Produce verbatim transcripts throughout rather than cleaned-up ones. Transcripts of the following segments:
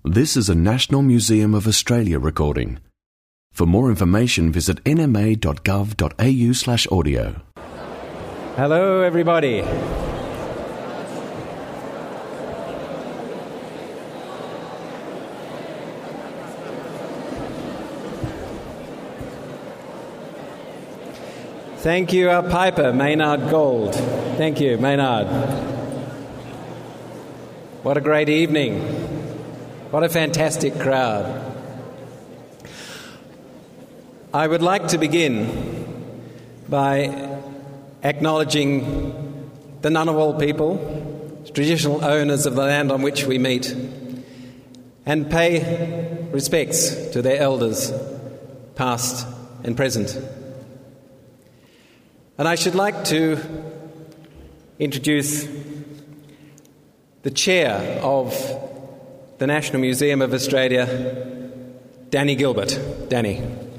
This is a National Museum of Australia recording. For more information, visit n m a dot gov dot a u slash audio. Hello, everybody. Thank you, our piper, Maynard Gold. Thank you, Maynard. What a great evening. What a fantastic crowd. I would like to begin by acknowledging the Ngunnawal people, traditional owners of the land on which we meet, and pay respects to their elders, past and present. And I should like to introduce the chair of the National Museum of Australia, Danny Gilbert. Danny.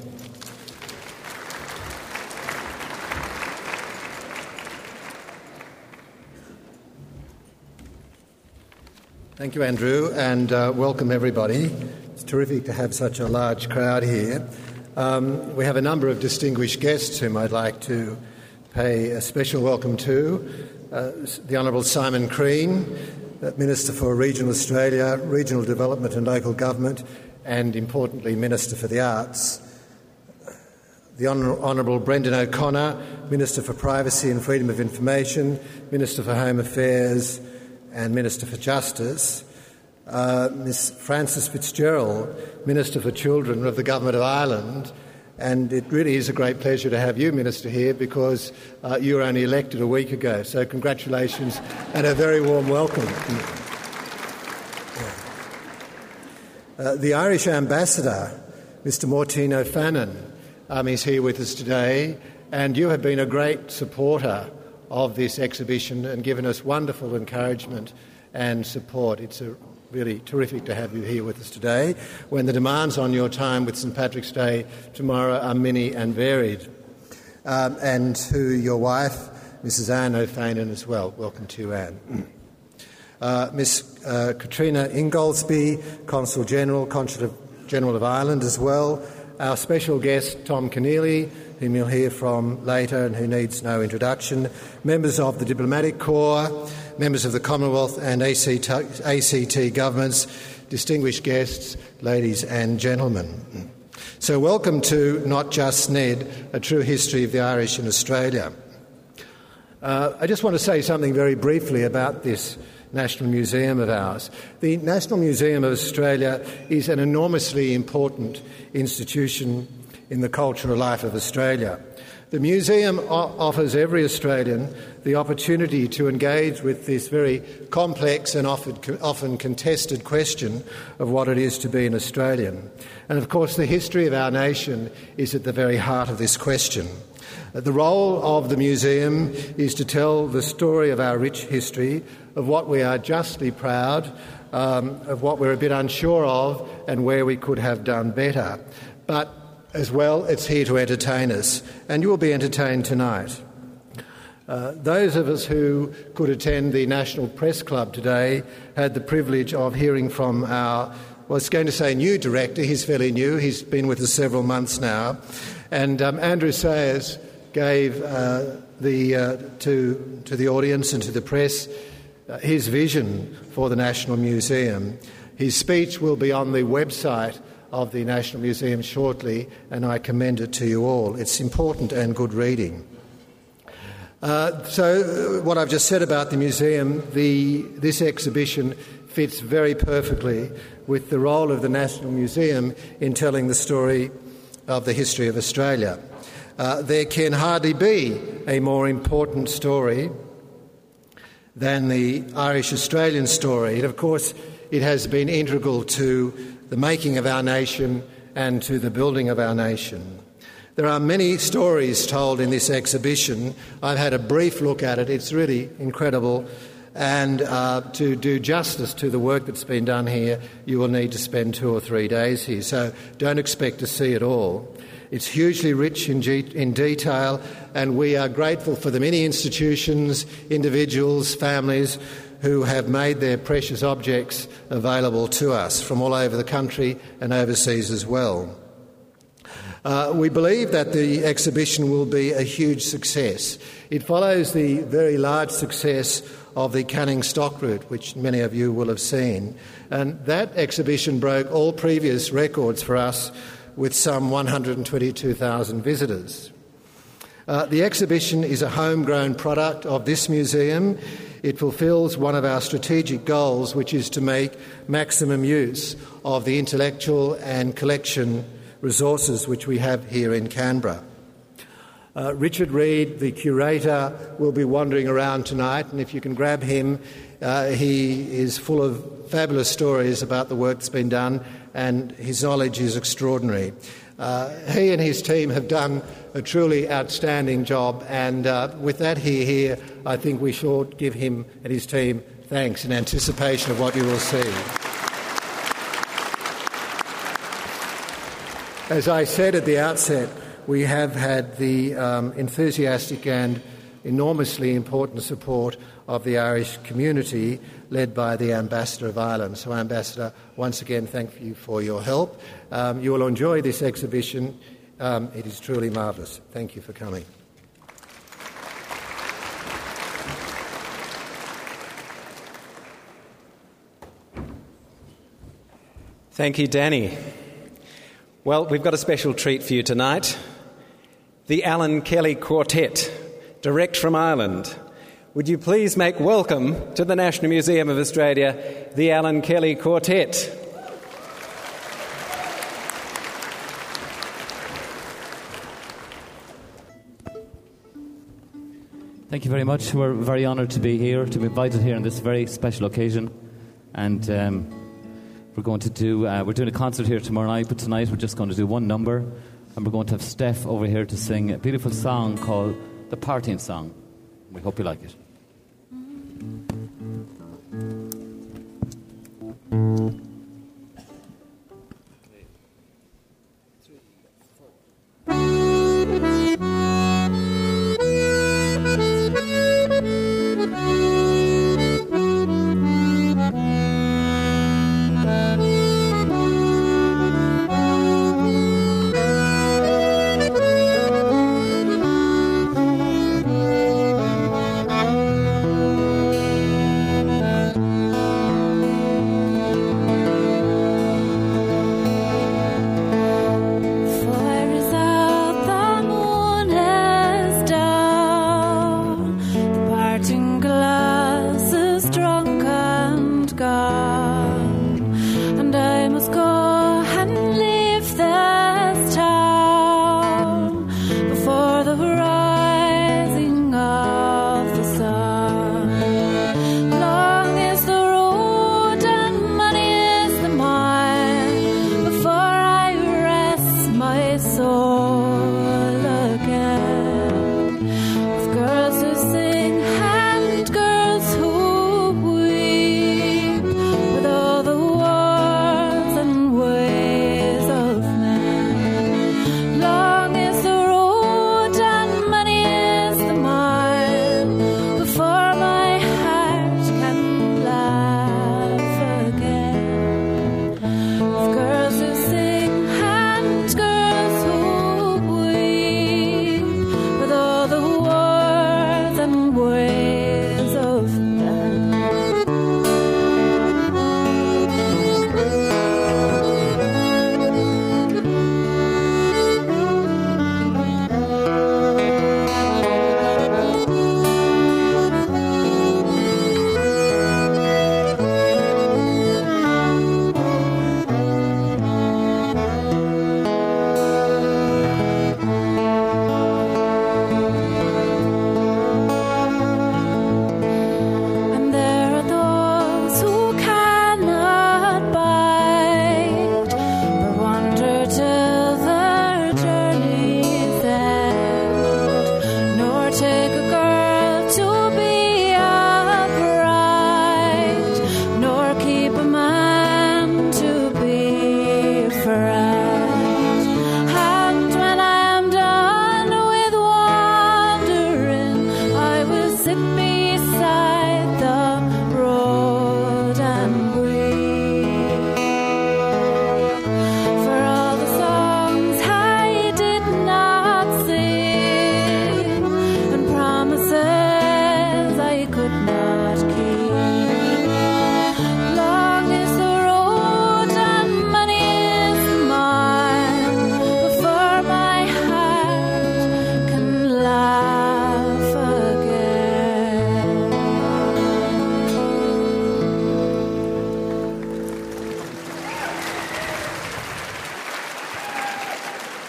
Thank you, Andrew, and uh, welcome everybody. It's terrific to have such a large crowd here. Um, we have a number of distinguished guests whom I'd like to pay a special welcome to. Uh, the Honourable Simon Crean, Minister for Regional Australia, Regional Development and Local Government, and importantly, Minister for the Arts. The Honourable Brendan O'Connor, Minister for Privacy and Freedom of Information, Minister for Home Affairs and Minister for Justice. Uh, Miss Frances Fitzgerald, Minister for Children of the Government of Ireland. And it really is a great pleasure to have you, Minister, here because uh, you were only elected a week ago. So congratulations and a very warm welcome. Uh, the Irish Ambassador, Mister Morteen O'Fannin, um, is here with us today, and you have been a great supporter of this exhibition and given us wonderful encouragement and support. It's a really terrific to have you here with us today when the demands on your time with St Patrick's Day tomorrow are many and varied. Um, and to your wife, Missus Anne O'Fannin, as well. Welcome to you, Anne. Uh, Miss uh, Katrina Ingoldsby, Consul General, Consulate General of Ireland as well. Our special guest, Tom Keneally, whom you'll hear from later and who needs no introduction. Members of the Diplomatic Corps, members of the Commonwealth and A C T, A C T governments, distinguished guests, ladies and gentlemen. So welcome to Not Just Ned, a true history of the Irish in Australia. Uh, I just want to say something very briefly about this National Museum of ours. The National Museum of Australia is an enormously important institution in the cultural life of Australia. The museum o- offers every Australian the opportunity to engage with this very complex and often, often contested question of what it is to be an Australian. And of course, the history of our nation is at the very heart of this question. The role of the museum is to tell the story of our rich history, of what we are justly proud, um, of what we're a bit unsure of, and where we could have done better. But as well, it's here to entertain us, and you will be entertained tonight. Uh, those of us who could attend the National Press Club today had the privilege of hearing from our, well, I was going to say new director. He's fairly new. He's been with us several months now. And um, Andrew Sayers gave uh, the, uh, to, to the audience and to the press uh, his vision for the National Museum. His speech will be on the website of the National Museum shortly, and I commend it to you all. It's important and good reading. Uh, so, what I've just said about the museum, the, this exhibition fits very perfectly with the role of the National Museum in telling the story of the history of Australia. Uh, there can hardly be a more important story than the Irish-Australian story. And of course, it has been integral to the making of our nation and to the building of our nation. There are many stories told in this exhibition. I've had a brief look at it. It's really incredible. And uh, to do justice to the work that's been done here, you will need to spend two or three days here. So don't expect to see it all. It's hugely rich in, ge- in detail, and we are grateful for the many institutions, individuals, families who have made their precious objects available to us from all over the country and overseas as well. Uh, we believe that the exhibition will be a huge success. It follows the very large success of the Canning Stock Route, which many of you will have seen. And that exhibition broke all previous records for us with some one hundred twenty-two thousand visitors. Uh, the exhibition is a homegrown product of this museum. It fulfills one of our strategic goals, which is to make maximum use of the intellectual and collection resources which we have here in Canberra. Uh, Richard Reid, the curator, will be wandering around tonight, and if you can grab him, uh, he is full of fabulous stories about the work that's been done, and his knowledge is extraordinary. Uh, he and his team have done a truly outstanding job, and uh, with that here, here, I think we should give him and his team thanks in anticipation of what you will see. As I said at the outset, we have had the um, enthusiastic and enormously important support of the Irish community, led by the Ambassador of Ireland. So, Ambassador, once again, thank you for your help. Um, you will enjoy this exhibition. Um, it is truly marvellous. Thank you for coming. Thank you, Danny. Well, we've got a special treat for you tonight. The Alan Kelly Quartet, direct from Ireland. Would you please make welcome to the National Museum of Australia, the Alan Kelly Quartet. Thank you very much. We're very honoured to be here, to be invited here on this very special occasion. And um, we're going to do, uh, we're doing a concert here tomorrow night, but tonight we're just going to do one number. And we're going to have Steph over here to sing a beautiful song called The Partying Song. We hope you like it. With all the wars and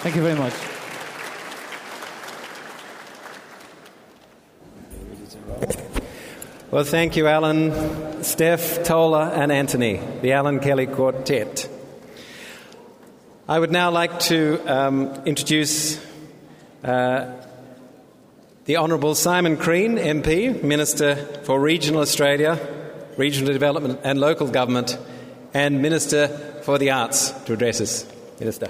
Thank you very much. Well, thank you, Alan, Steph, Tola and Anthony, the Alan Kelly Quartet. I would now like to um, introduce uh, the Honourable Simon Crean, M P, Minister for Regional Australia, Regional Development and Local Government, and Minister for the Arts, to address us. Minister.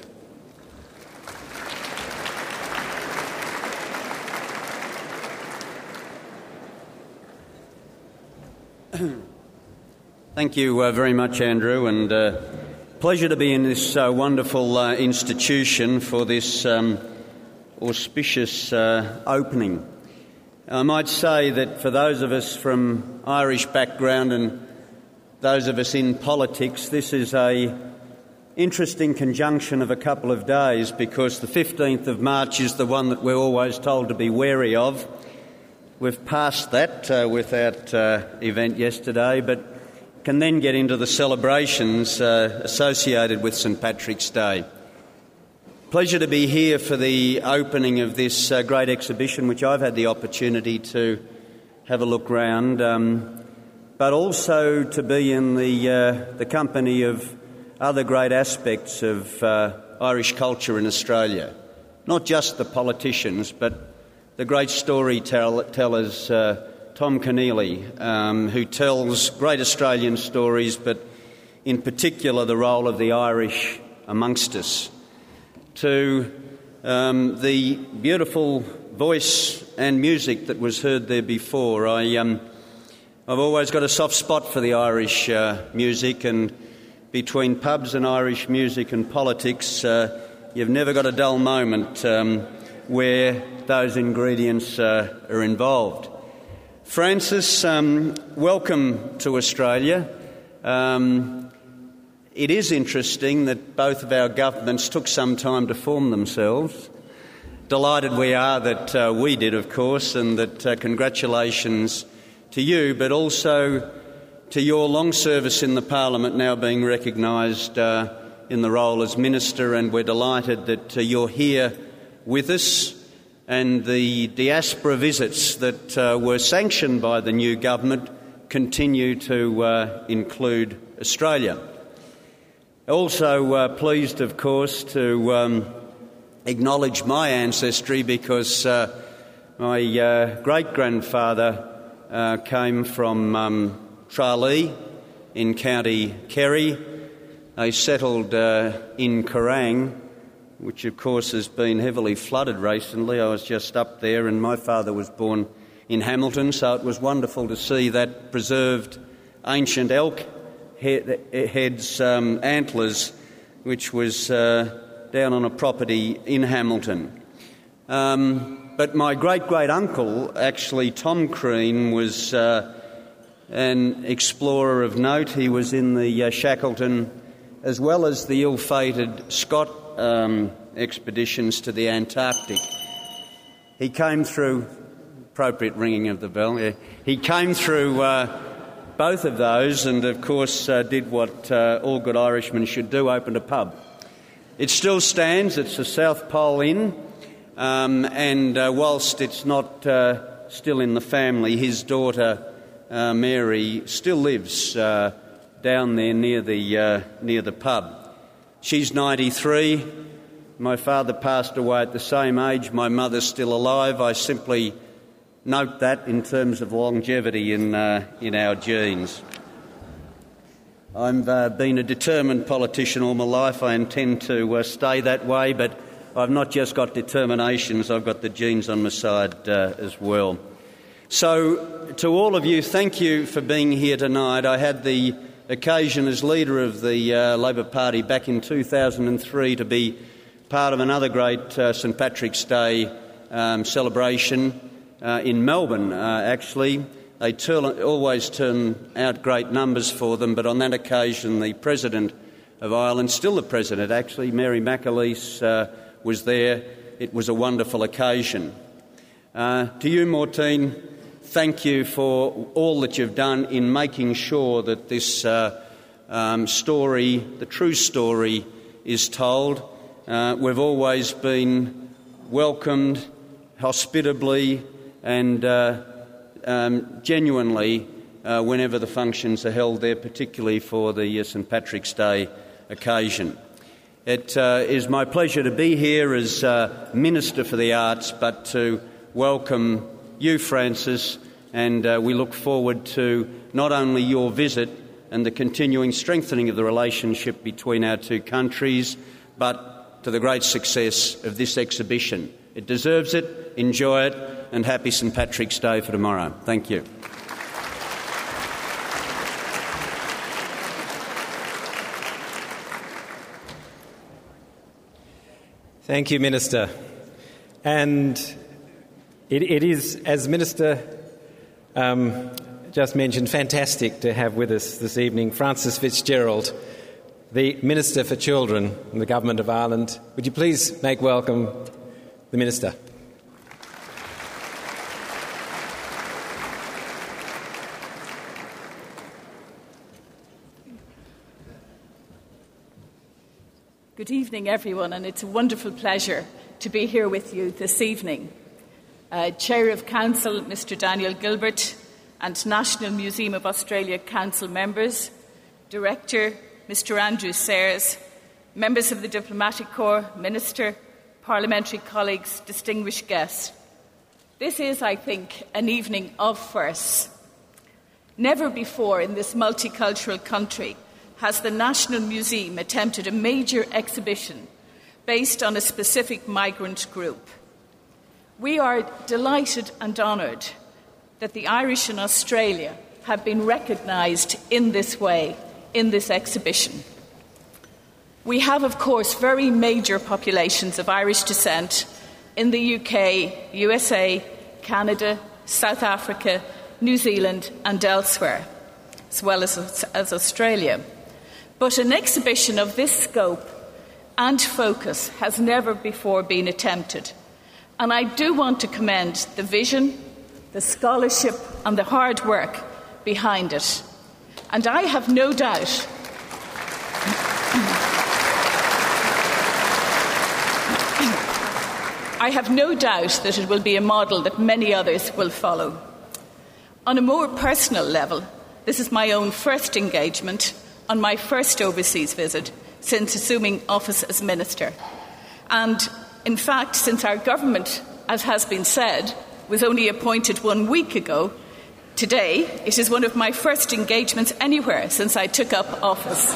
Thank you uh, very much, Andrew, and uh, pleasure to be in this uh, wonderful uh, institution for this um, auspicious uh, opening. I might say that for those of us from Irish background and those of us in politics, this is a interesting conjunction of a couple of days, because the fifteenth of March is the one that we're always told to be wary of. We've passed that uh, with that uh, event yesterday, but can then get into the celebrations uh, associated with St Patrick's Day. Pleasure to be here for the opening of this uh, great exhibition, which I've had the opportunity to have a look round, um, but also to be in the, uh, the company of other great aspects of uh, Irish culture in Australia. Not just the politicians, but the great storytellers, uh, Tom Keneally, um, who tells great Australian stories, but in particular the role of the Irish amongst us. To um, the beautiful voice and music that was heard there before. I, um, I've always got a soft spot for the Irish uh, music, and between pubs and Irish music and politics, uh, you've never got a dull moment um, where those ingredients uh, are involved. Francis, um, welcome to Australia. Um, it is interesting that both of our governments took some time to form themselves. Delighted we are that uh, we did, of course, and that uh, congratulations to you, but also to your long service in the Parliament, now being recognised uh, in the role as Minister, and we're delighted that uh, you're here with us. And the diaspora visits that uh, were sanctioned by the new government continue to uh, include Australia. Also uh, pleased, of course, to um, acknowledge my ancestry, because uh, my uh, great-grandfather uh, came from um, Tralee in County Kerry. They settled uh, in Kerrang, which of course has been heavily flooded recently. I was just up there, and my father was born in Hamilton, so it was wonderful to see that preserved ancient elk head, heads um, antlers, which was uh, down on a property in Hamilton. Um, but my great-great-uncle, actually Tom Crean, was uh, an explorer of note. He was in the uh, Shackleton, as well as the ill-fated Scott Um, expeditions to the Antarctic. He came through, appropriate ringing of the bell, yeah. He came through uh, both of those, and of course uh, did what uh, all good Irishmen should do, opened a pub. It still stands, it's the South Pole Inn, um, and uh, whilst it's not uh, still in the family, his daughter uh, Mary still lives uh, down there near the, uh, near the pub. She's ninety-three. My father passed away at the same age. My mother's still alive. I simply note that in terms of longevity in uh, in our genes. I've uh, been a determined politician all my life. I intend to uh, stay that way, but I've not just got determinations, I've got the genes on my side uh, as well. So, to all of you, thank you for being here tonight. I had the occasion as leader of the uh, Labor Party back in two thousand three to be part of another great uh, St Patrick's Day um, celebration uh, in Melbourne, uh, actually. They turn, always turn out great numbers for them, but on that occasion the President of Ireland, still the President actually, Mary McAleese, uh, was there. It was a wonderful occasion. Uh, to you, Maureen, thank you for all that you've done in making sure that this uh, um, story, the true story, is told. uh, we've always been welcomed hospitably and uh, um, genuinely uh, whenever the functions are held there, particularly for the uh, St Patrick's Day occasion. It uh, is my pleasure to be here as uh, Minister for the Arts, but to welcome you, Francis, and uh, we look forward to not only your visit and the continuing strengthening of the relationship between our two countries, but to the great success of this exhibition. It deserves it. Enjoy it, and happy St Patrick's Day for tomorrow. Thank you. Thank you, Minister. And it, it is, as Minister um, just mentioned, fantastic to have with us this evening Francis Fitzgerald, the Minister for Children in the Government of Ireland. Would you please make welcome the Minister? Good evening, everyone, and it's a wonderful pleasure to be here with you this evening. Uh, Chair of Council, Mister Daniel Gilbert, and National Museum of Australia Council members, Director, Mister Andrew Sayers, members of the Diplomatic Corps, Minister, parliamentary colleagues, distinguished guests. This is, I think, an evening of firsts. Never before in this multicultural country has the National Museum attempted a major exhibition based on a specific migrant group. We are delighted and honoured that the Irish in Australia have been recognised in this way, in this exhibition. We have, of course, very major populations of Irish descent in the U K, U S A, Canada, South Africa, New Zealand and elsewhere, as well as, as Australia. But an exhibition of this scope and focus has never before been attempted. And I do want to commend the vision, the scholarship and the hard work behind it. And I have no doubt I have no doubt that it will be a model that many others will follow. On a more personal level, this is my own first engagement on my first overseas visit since assuming office as Minister. And in fact, since our government, as has been said, was only appointed one week ago, today it is one of my first engagements anywhere since I took up office.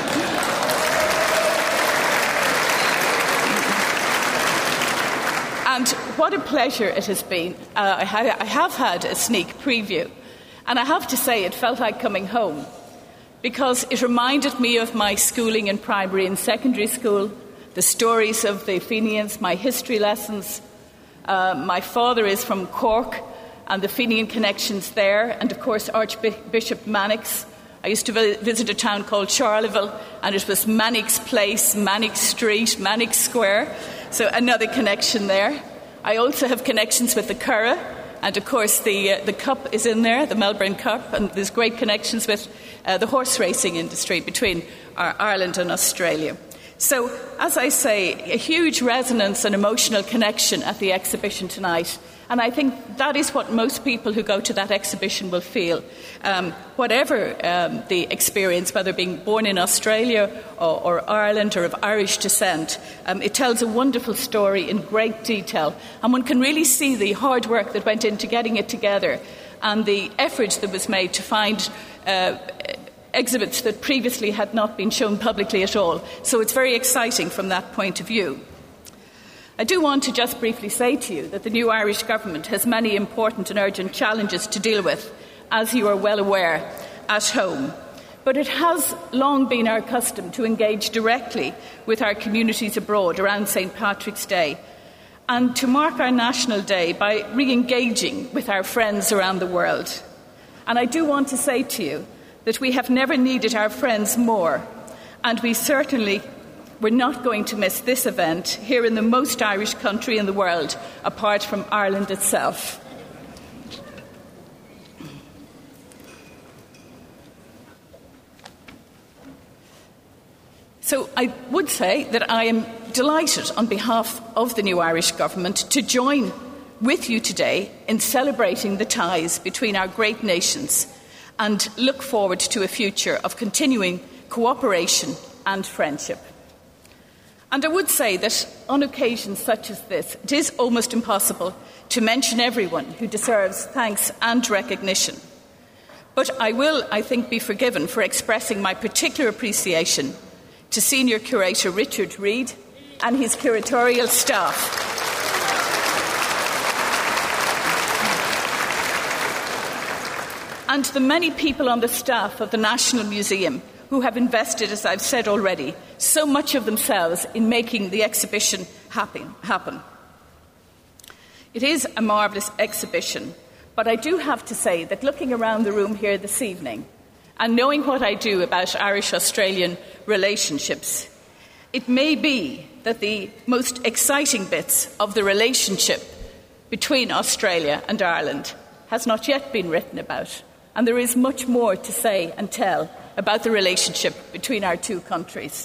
And what a pleasure it has been. Uh, I, ha- I have had a sneak preview, and I have to say it felt like coming home, because it reminded me of my schooling in primary and secondary school, the stories of the Fenians, my history lessons. Uh, my father is from Cork, and the Fenian connections there, and of course Archbishop Mannix. I used to vi- visit a town called Charleville, and it was Mannix Place, Mannix Street, Mannix Square, so another connection there. I also have connections with the Curragh, and of course the uh, the Cup is in there, the Melbourne Cup, and there's great connections with uh, the horse racing industry between uh, Ireland and Australia. So, as I say, a huge resonance and emotional connection at the exhibition tonight. And I think that is what most people who go to that exhibition will feel. Um, whatever um, the experience, whether being born in Australia or, or Ireland or of Irish descent, um, it tells a wonderful story in great detail. And one can really see the hard work that went into getting it together and the effort that was made to find uh, exhibits that previously had not been shown publicly at all. So it's very exciting from that point of view. I do want to just briefly say to you that the new Irish government has many important and urgent challenges to deal with, as you are well aware, at home. But it has long been our custom to engage directly with our communities abroad around St Patrick's Day, and to mark our National Day by re-engaging with our friends around the world. And I do want to say to you that we have never needed our friends more, and we certainly we're not going to miss this event here in the most Irish country in the world, apart from Ireland itself. So I would say that I am delighted on behalf of the new Irish government to join with you today in celebrating the ties between our great nations and look forward to a future of continuing cooperation and friendship. And I would say that on occasions such as this, it is almost impossible to mention everyone who deserves thanks and recognition. But I will, I think, be forgiven for expressing my particular appreciation to Senior Curator Richard Reid and his curatorial staff. And the many people on the staff of the National Museum who have invested, as I've said already, so much of themselves in making the exhibition happen. happen. It is a marvellous exhibition, but I do have to say that looking around the room here this evening and knowing what I do about Irish-Australian relationships, it may be that the most exciting bits of the relationship between Australia and Ireland has not yet been written about, and there is much more to say and tell about the relationship between our two countries.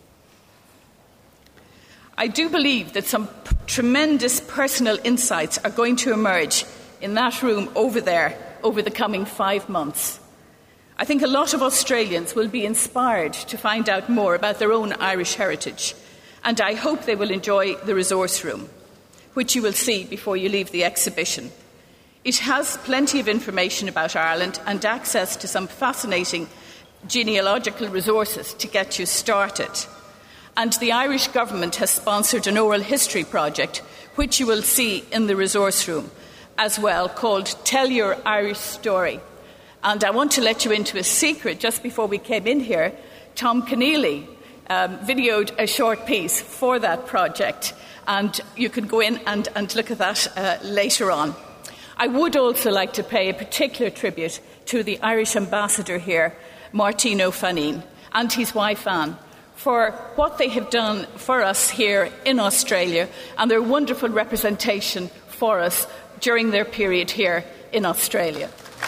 I do believe that some p- tremendous personal insights are going to emerge in that room over there over the coming five months. I think a lot of Australians will be inspired to find out more about their own Irish heritage, and I hope they will enjoy the resource room, which you will see before you leave the exhibition. It has plenty of information about Ireland and access to some fascinating genealogical resources to get you started. And the Irish government has sponsored an oral history project, which you will see in the resource room as well, called Tell Your Irish Story. And I want to let you into a secret. Just before we came in here, Tom Keneally um, videoed a short piece for that project, and you can go in and, and look at that uh, later on. I would also like to pay a particular tribute to the Irish ambassador here, Martin O'Fannin, and his wife Anne, for what they have done for us here in Australia and their wonderful representation for us during their period here in Australia.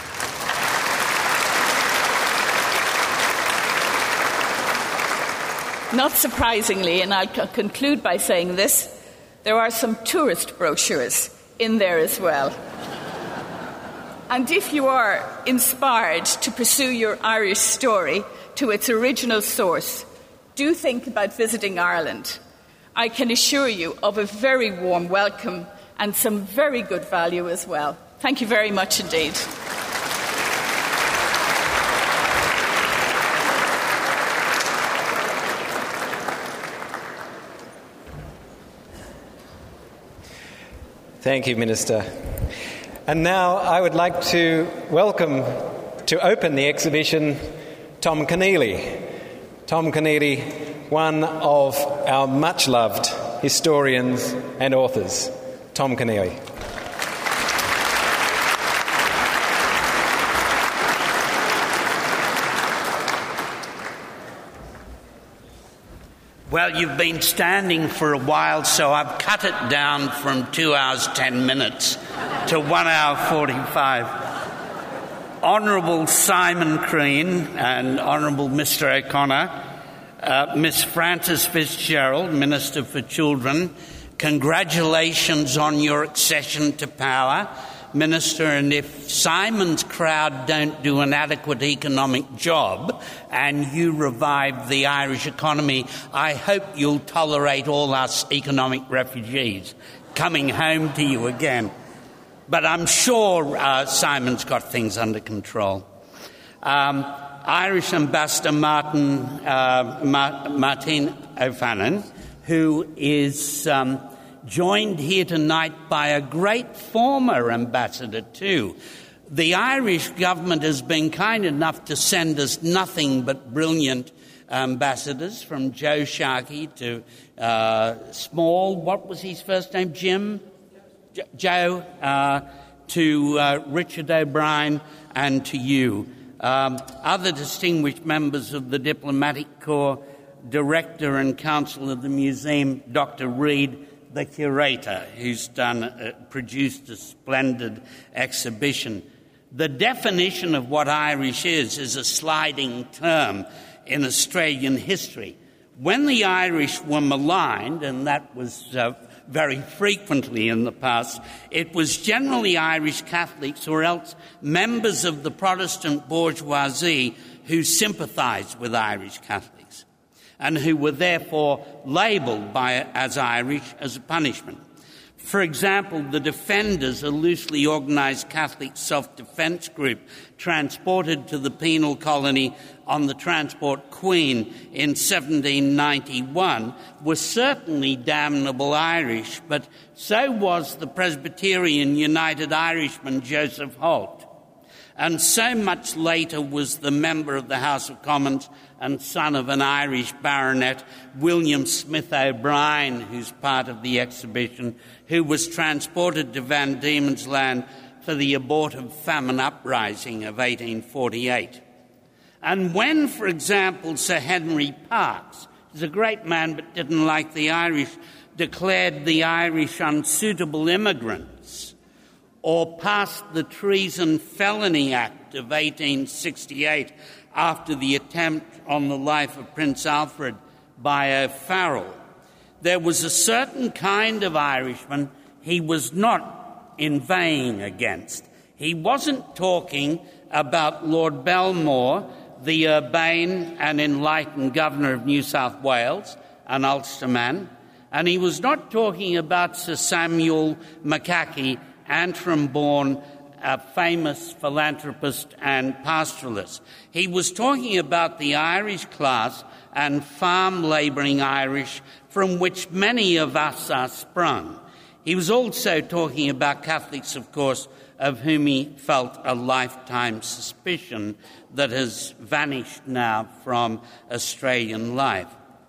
Not surprisingly, and I'll c- conclude by saying this, there are some tourist brochures in there as well. And if you are inspired to pursue your Irish story to its original source, do think about visiting Ireland. I can assure you of a very warm welcome and some very good value as well. Thank you very much indeed. Thank you, Minister. And now I would like to welcome, to open the exhibition, Tom Keneally. Tom Keneally, one of our much-loved historians and authors. Tom Keneally. Well, you've been standing for a while, so I've cut it down from two hours, ten minutes to one hour, forty-five. Honourable Simon Crean and Honourable Mister O'Connor, uh, Miss Frances Fitzgerald, Minister for Children, congratulations on your accession to power, Minister, and if Simon's crowd don't do an adequate economic job and you revive the Irish economy, I hope you'll tolerate all us economic refugees coming home to you again. But I'm sure uh, Simon's got things under control. Um, Irish Ambassador Martin, uh, Ma- Martin O'Fannin, who is um, joined here tonight by a great former ambassador too. The Irish government has been kind enough to send us nothing but brilliant ambassadors, from Joe Sharkey to uh, Small, what was his first name, Jim? J- Joe, uh, to uh, Richard O'Brien, and to you. Um, other distinguished members of the Diplomatic Corps, Director and Counsel of the Museum, Doctor Reid, the curator, who's done uh, produced a splendid exhibition. The definition of what Irish is is a sliding term in Australian history. When the Irish were maligned, and that was uh, very frequently in the past, it was generally Irish Catholics or else members of the Protestant bourgeoisie who sympathised with Irish Catholics and who were therefore labelled by as Irish as a punishment. For example, the Defenders, a loosely organised Catholic self-defence group transported to the penal colony on the transport Queen in seventeen ninety-one, were certainly damnable Irish, but so was the Presbyterian United Irishman Joseph Holt. And so much later was the member of the House of Commons and son of an Irish baronet, William Smith O'Brien, who's part of the exhibition, who was transported to Van Diemen's Land for the abortive famine uprising of eighteen forty-eight. And when, for example, Sir Henry Parkes, who's a great man but didn't like the Irish, declared the Irish unsuitable immigrants, or passed the Treason Felony Act of eighteen sixty-eight after the attempt on the life of Prince Alfred by O'Farrell, there was a certain kind of Irishman he was not inveighing against. He wasn't talking about Lord Belmore, the urbane and enlightened governor of New South Wales, an Ulsterman, and he was not talking about Sir Samuel McCaughey, Antrim-born, a famous philanthropist and pastoralist. He was talking about the Irish class and farm labouring Irish from which many of us are sprung. He was also talking about Catholics, of course, of whom he felt a lifetime suspicion that has vanished now from Australian life.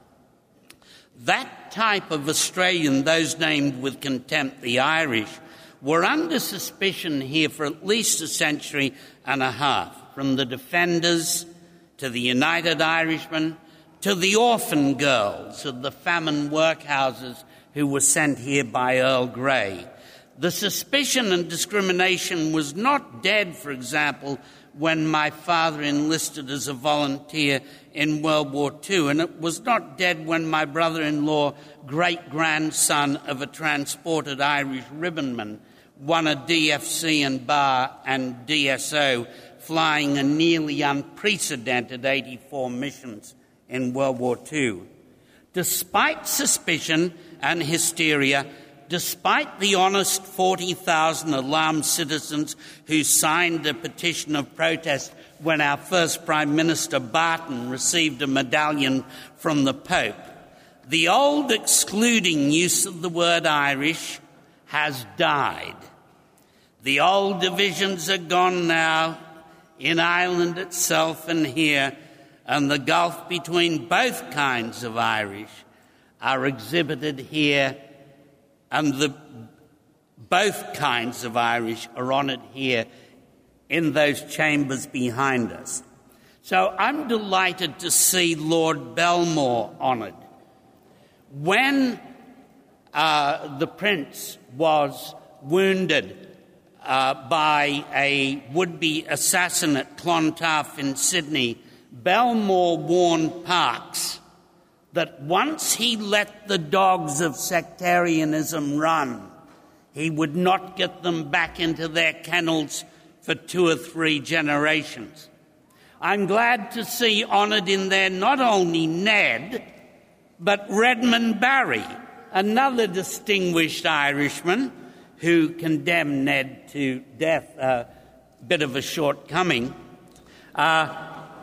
That type of Australian, those named with contempt the Irish, were under suspicion here for at least a century and a half, from the Defenders to the United Irishmen to the orphan girls of the famine workhouses who were sent here by Earl Grey. The suspicion and discrimination was not dead, for example, when my father enlisted as a volunteer in World War Two, and it was not dead when my brother-in-law, great-grandson of a transported Irish ribbonman, won a D F C and bar and D S O, flying a nearly unprecedented eighty-four missions in World War Two. Despite suspicion and hysteria, despite the honest forty thousand alarmed citizens who signed a petition of protest when our first Prime Minister, Barton, received a medallion from the Pope, the old excluding use of the word Irish has died. The old divisions are gone now in Ireland itself and here, and the gulf between both kinds of Irish are exhibited here, and the, both kinds of Irish are honoured here in those chambers behind us. So I'm delighted to see Lord Belmore honoured. When uh, the Prince was wounded uh, by a would-be assassin at Clontarf in Sydney, Belmore warned Parkes that once he let the dogs of sectarianism run, he would not get them back into their kennels for two or three generations. I'm glad to see honoured in there not only Ned, but Redmond Barry, another distinguished Irishman who condemned Ned to death, a bit of a shortcoming. Uh,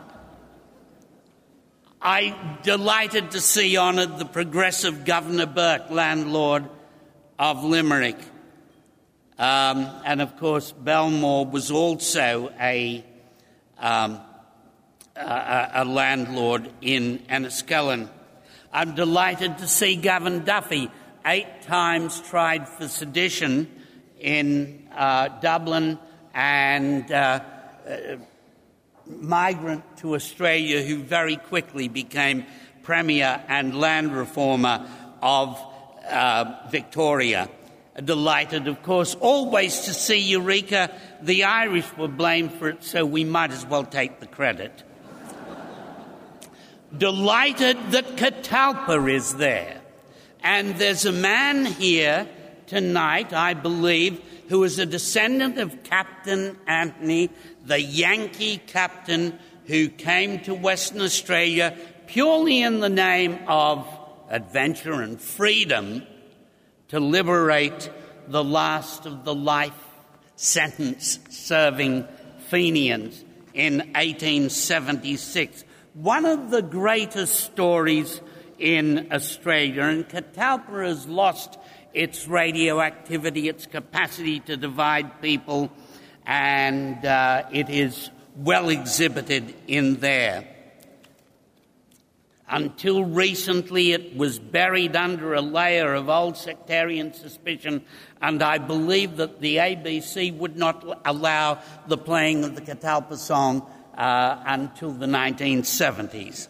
I'm delighted to see honoured the progressive Governor Burke, landlord of Limerick. Um, and, of course, Belmore was also a, um, a, a landlord in Enniskillen. I'm delighted to see Gavin Duffy, eight times tried for sedition in uh, Dublin, and uh, uh, migrant to Australia who very quickly became Premier and Land Reformer of uh, Victoria. Delighted, of course, always to see Eureka. The Irish were blamed for it, so we might as well take the credit. delighted that Catalpa is there. And there's a man here tonight, I believe, who is a descendant of Captain Anthony, the Yankee captain who came to Western Australia purely in the name of adventure and freedom to liberate the last of the life sentence-serving Fenians in eighteen seventy-six. One of the greatest stories in Australia, and Catalpa has lost its radioactivity, its capacity to divide people, and uh, it is well exhibited in there. Until recently, it was buried under a layer of old sectarian suspicion, and I believe that the A B C would not allow the playing of the Catalpa song uh, until the nineteen seventies.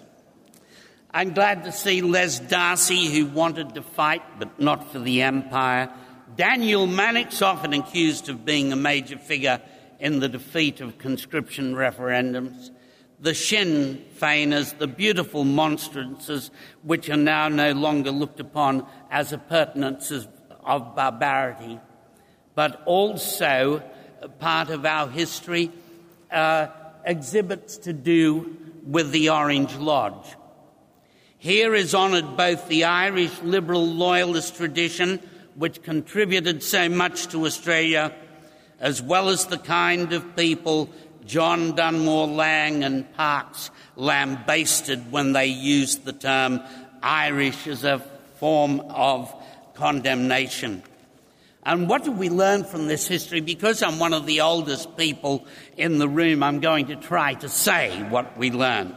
I'm glad to see Les Darcy, who wanted to fight but not for the Empire. Daniel Mannix, often accused of being a major figure in the defeat of conscription referendums. The Sinn Feiners, the beautiful monstrances which are now no longer looked upon as appurtenances of barbarity, but also part of our history, uh, exhibits to do with the Orange Lodge. Here is honoured both the Irish liberal loyalist tradition, which contributed so much to Australia, as well as the kind of people John Dunmore Lang and Parkes lambasted when they used the term Irish as a form of condemnation. And what do we learn from this history? Because I'm one of the oldest people in the room, I'm going to try to say what we learn.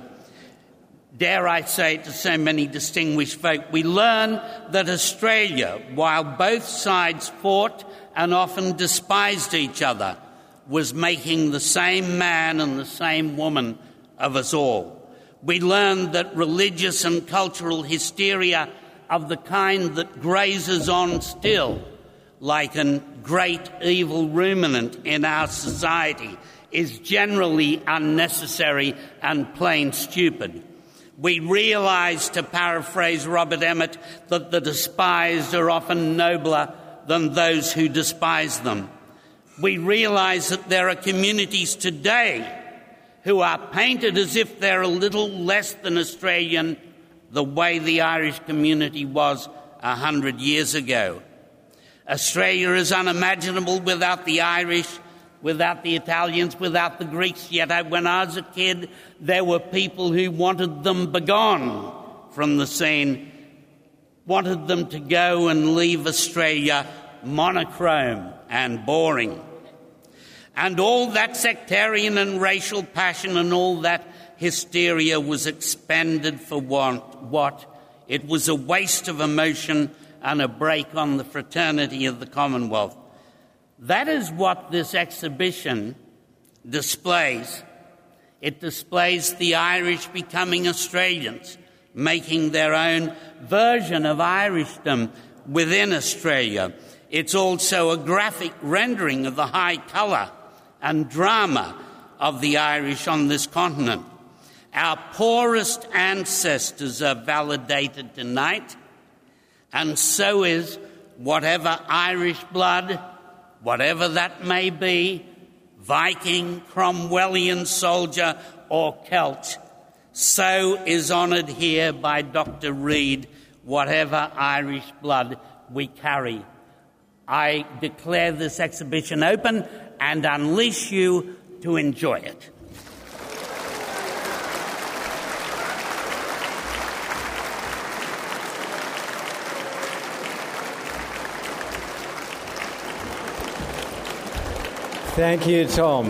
Dare I say it to so many distinguished folk, we learn that Australia, while both sides fought and often despised each other, was making the same man and the same woman of us all. We learned that religious and cultural hysteria of the kind that grazes on still, like a great evil ruminant in our society, is generally unnecessary and plain stupid. We realise, to paraphrase Robert Emmett, that the despised are often nobler than those who despise them. We realise that there are communities today who are painted as if they're a little less than Australian, the way the Irish community was a hundred years ago. Australia is unimaginable without the Irish, without the Italians, without the Greeks. Yet I, when I was a kid, there were people who wanted them begone from the scene, wanted them to go and leave Australia monochrome and boring. And all that sectarian and racial passion and all that hysteria was expended for what? what? It was a waste of emotion and a break on the fraternity of the Commonwealth. That is what this exhibition displays. It displays the Irish becoming Australians, making their own version of Irishdom within Australia. It's also a graphic rendering of the high colour and drama of the Irish on this continent. Our poorest ancestors are validated tonight, and so is whatever Irish blood, whatever that may be, Viking, Cromwellian soldier or Celt, so is honoured here by Doctor Reid, whatever Irish blood we carry. I declare this exhibition open and unleash you to enjoy it. Thank you, Tom.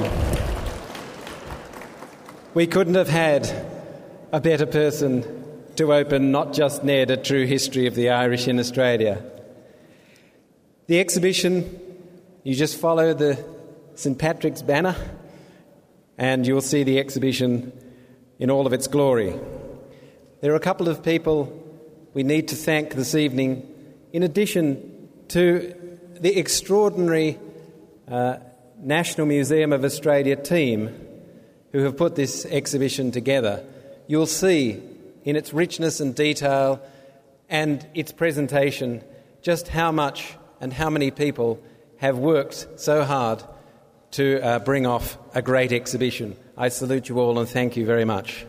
We couldn't have had a better person to open Not Just Ned, a true history of the Irish in Australia. The exhibition, you just follow the Saint Patrick's banner and you'll see the exhibition in all of its glory. There are a couple of people we need to thank this evening, in addition to the extraordinary uh, National Museum of Australia team who have put this exhibition together. You'll see in its richness and detail and its presentation just how much and how many people have worked so hard to uh, bring off a great exhibition. I salute you all and thank you very much.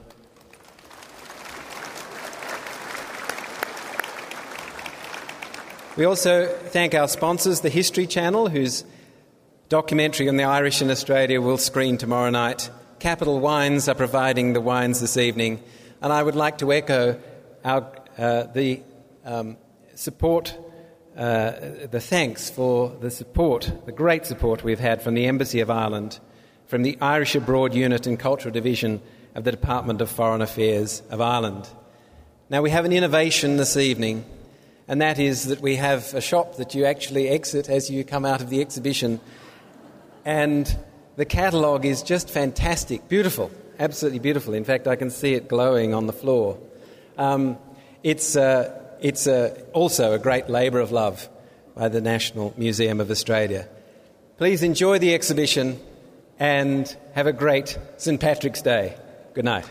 We also thank our sponsors, the History Channel, whose documentary on the Irish in Australia will screen tomorrow night. Capital Wines are providing the wines this evening. And I would like to echo our, uh, the um, support, uh, the thanks for the support, the great support we've had from the Embassy of Ireland, from the Irish Abroad Unit and Cultural Division of the Department of Foreign Affairs of Ireland. Now, we have an innovation this evening, and that is that we have a shop that you actually exit as you come out of the exhibition, and the catalogue is just fantastic, beautiful, absolutely beautiful. In fact, I can see it glowing on the floor. Um, it's uh, it's uh, also a great labour of love by the National Museum of Australia. Please enjoy the exhibition and have a great Saint Patrick's Day. Good night.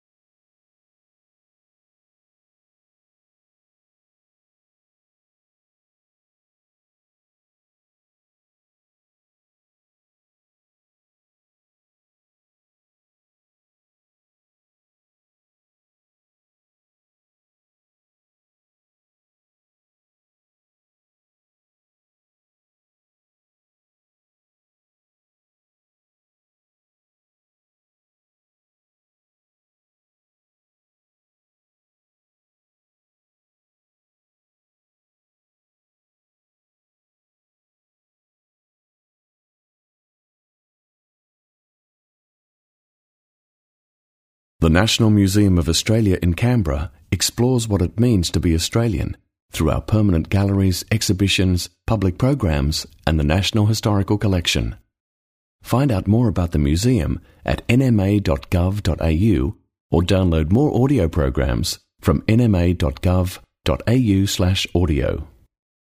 The National Museum of Australia in Canberra explores what it means to be Australian through our permanent galleries, exhibitions, public programs, and the National Historical Collection. Find out more about the museum at n m a dot gov dot a u or download more audio programs from n m a dot gov dot a u slash audio.